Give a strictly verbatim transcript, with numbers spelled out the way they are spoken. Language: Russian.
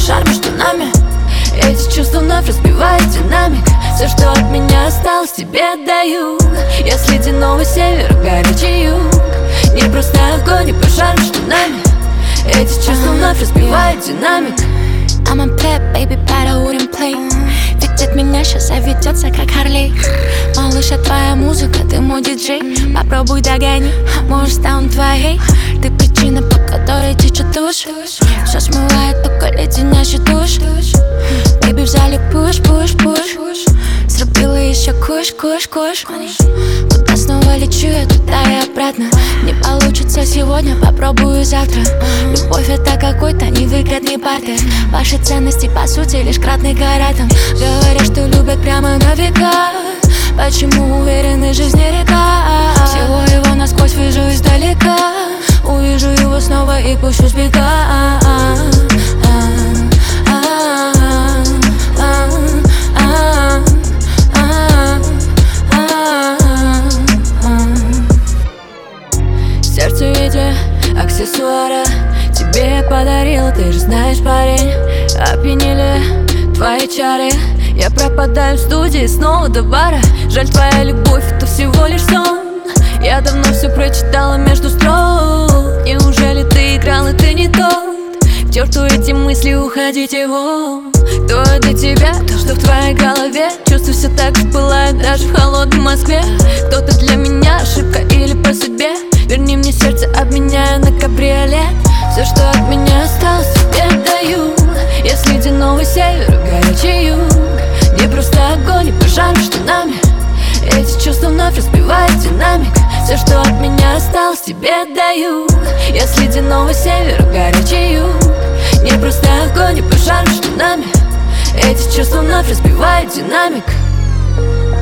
пожар между нами. Эти чувства вновь разбивают динамик. Все, что от меня осталось, тебе отдаю. Я с ледяного севера, горячий юг. Не просто огонь и пожар между нами. Эти чувства вновь разбивают динамик. I'm a pleb, baby, but I wouldn't play. Видит меня сейчас, а ведется как Харлей. Малыша, твоя музыка, ты мой диджей. Попробуй догони, может стану твоей. Ты причина, по которой течет душ. Все смывает, только леденящий душ. Baby, в зале пуш, пуш, пуш. Срубила еще куш, куш, куш. Куда снова лечу я, туда и обратно. Не получится сегодня, попробую завтра. Любовь это какой-то невыгодный бартер. Ваши ценности по сути лишь кратный гарантом. Говорят, что любят прямо на века. Почему уверены, жизнь не река? Всего его насквозь вижу издалека. Увижу его снова и пущу сбега. Сердце в виде аксессуара тебе подарила, ты же знаешь, парень. Опьянили твои чары. Я пропадаю в студии снова до бара. Жаль, твоя любовь это всего лишь сон. Я давно все прочитала между строк. Неужели ты играл и ты не тот? К черту эти мысли, уходите вон. Кто для тебя, то, что в твоей голове. Чувства все так же пылают даже в холодной Москве. Кто-то для меня ошибка или по судьбе. Верни мне сердце, обменяю на кабриолет. Все, что от меня осталось, тебе отдаю. Я с ледяного севера, горячий юг. Не просто огонь и пожар между нами. Эти чувства вновь разбивают динамик. Все, что от меня осталось, тебе отдаю. Я с ледяного севера, горячий юг. Не просто огонь и пожар между нами. Эти чувства вновь разбивают динамик.